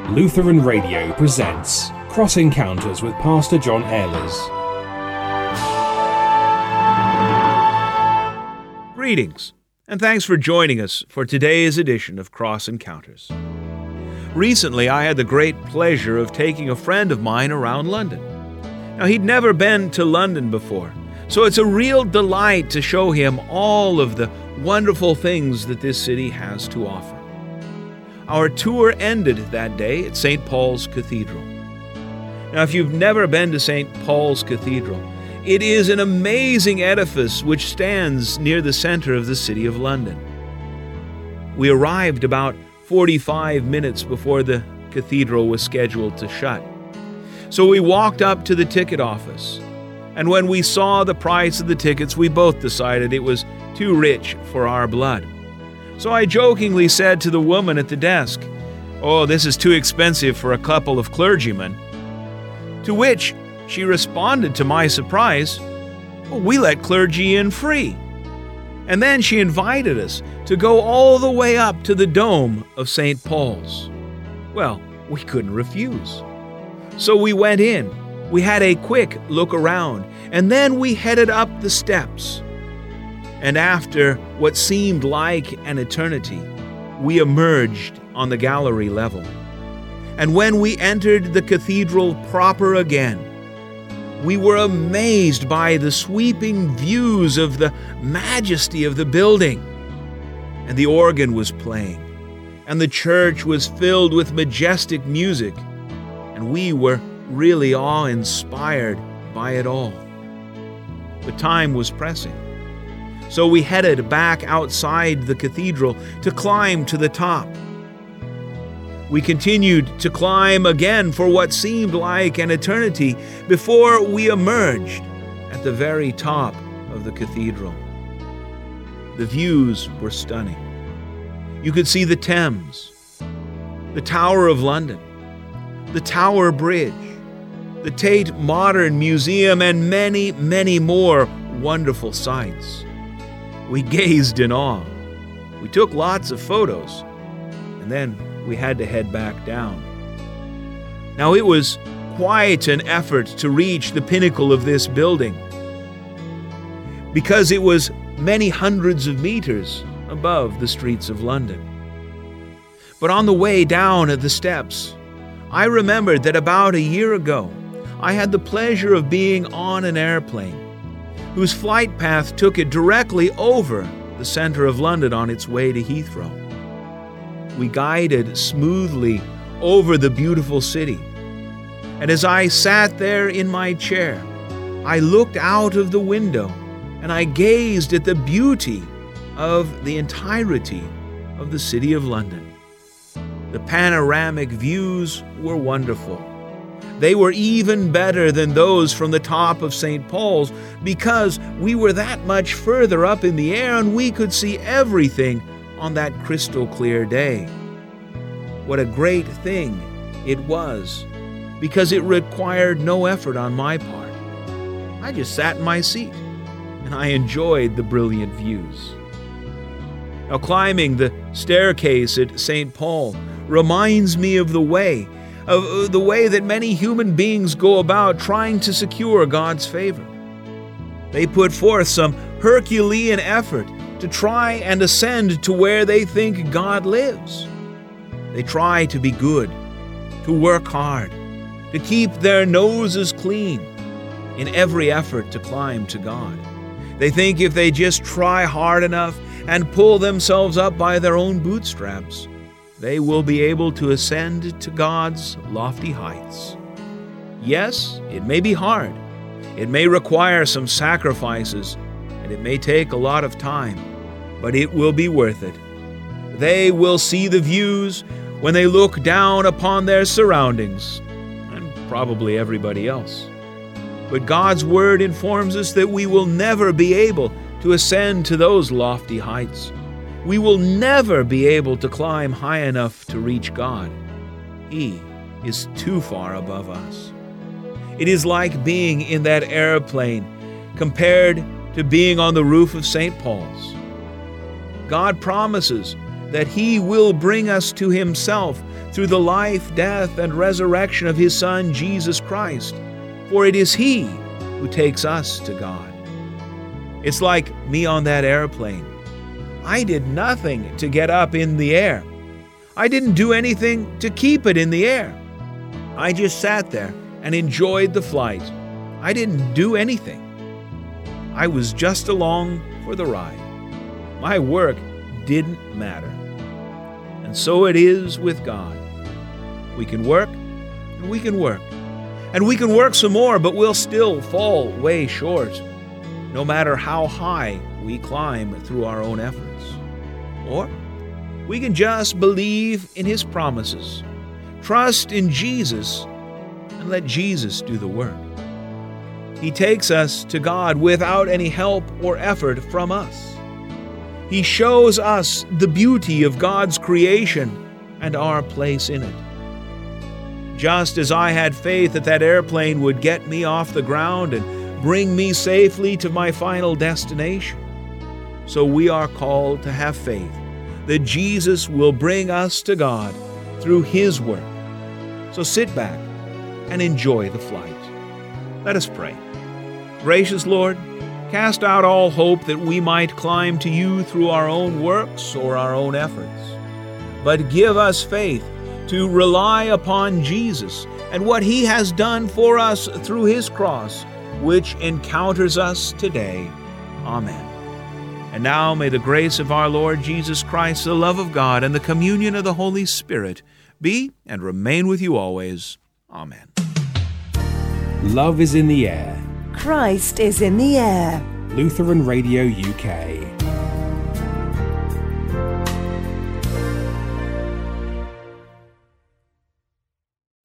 Lutheran Radio presents Cross Encounters with Pastor John Ehlers. Greetings, and thanks for joining us for today's edition of Cross Encounters. Recently, I had the great pleasure of taking a friend of mine around London. Now, he'd never been to London before, so it's a real delight to show him all of the wonderful things that this city has to offer. Our tour ended that day at St. Paul's Cathedral. Now, if you've never been to St. Paul's Cathedral, it is an amazing edifice which stands near the center of the city of London. We arrived about 45 minutes before the cathedral was scheduled to shut. So we walked up to the ticket office, and when we saw the price of the tickets, we both decided it was too rich for our blood. So I jokingly said to the woman at the desk, "Oh, this is too expensive for a couple of clergymen." To which she responded, to my surprise, "Well, we let clergy in free." And then she invited us to go all the way up to the dome of St. Paul's. Well, we couldn't refuse. So we went in, we had a quick look around, and then we headed up the steps. And after what seemed like an eternity, we emerged on the gallery level. And when we entered the cathedral proper again, we were amazed by the sweeping views of the majesty of the building. And the organ was playing, and the church was filled with majestic music, and we were really awe-inspired by it all. But time was pressing. So we headed back outside the cathedral to climb to the top. We continued to climb again for what seemed like an eternity before we emerged at the very top of the cathedral. The views were stunning. You could see the Thames, the Tower of London, the Tower Bridge, the Tate Modern Museum, and many, many more wonderful sights. We gazed in awe. We took lots of photos, and then we had to head back down. Now, it was quite an effort to reach the pinnacle of this building, because it was many hundreds of meters above the streets of London. But on the way down the steps, I remembered that about a year ago, I had the pleasure of being on an airplane whose flight path took it directly over the center of London on its way to Heathrow. We guided smoothly over the beautiful city, and as I sat there in my chair, I looked out of the window and I gazed at the beauty of the entirety of the city of London. The panoramic views were wonderful. They were even better than those from the top of St. Paul's, because we were that much further up in the air and we could see everything on that crystal clear day. What a great thing it was, because it required no effort on my part. I just sat in my seat and I enjoyed the brilliant views. Now, climbing the staircase at St. Paul reminds me of the way that many human beings go about trying to secure God's favor. They put forth some Herculean effort to try and ascend to where they think God lives. They try to be good, to work hard, to keep their noses clean in every effort to climb to God. They think if they just try hard enough and pull themselves up by their own bootstraps, they will be able to ascend to God's lofty heights. Yes, it may be hard. It may require some sacrifices, and it may take a lot of time, but it will be worth it. They will see the views when they look down upon their surroundings, and probably everybody else. But God's Word informs us that we will never be able to ascend to those lofty heights. We will never be able to climb high enough to reach God. He is too far above us. It is like being in that airplane compared to being on the roof of St. Paul's. God promises that He will bring us to Himself through the life, death, and resurrection of His Son, Jesus Christ, for it is He who takes us to God. It's like me on that airplane. I did nothing to get up in the air. I didn't do anything to keep it in the air. I just sat there and enjoyed the flight. I didn't do anything. I was just along for the ride. My work didn't matter. And so it is with God. We can work, and we can work. And we can work some more, but we'll still fall way short, no matter how high we climb through our own efforts. Or we can just believe in His promises, trust in Jesus, and let Jesus do the work. He takes us to God without any help or effort from us. He shows us the beauty of God's creation and our place in it. Just as I had faith that that airplane would get me off the ground and bring me safely to my final destination, so we are called to have faith that Jesus will bring us to God through His work. So sit back and enjoy the flight. Let us pray. Gracious Lord, cast out all hope that we might climb to You through our own works or our own efforts, but give us faith to rely upon Jesus and what He has done for us through His cross, which encounters us today. Amen. And now may the grace of our Lord Jesus Christ, the love of God, and the communion of the Holy Spirit be and remain with you always. Amen. Love is in the air. Christ is in the air. Lutheran Radio UK.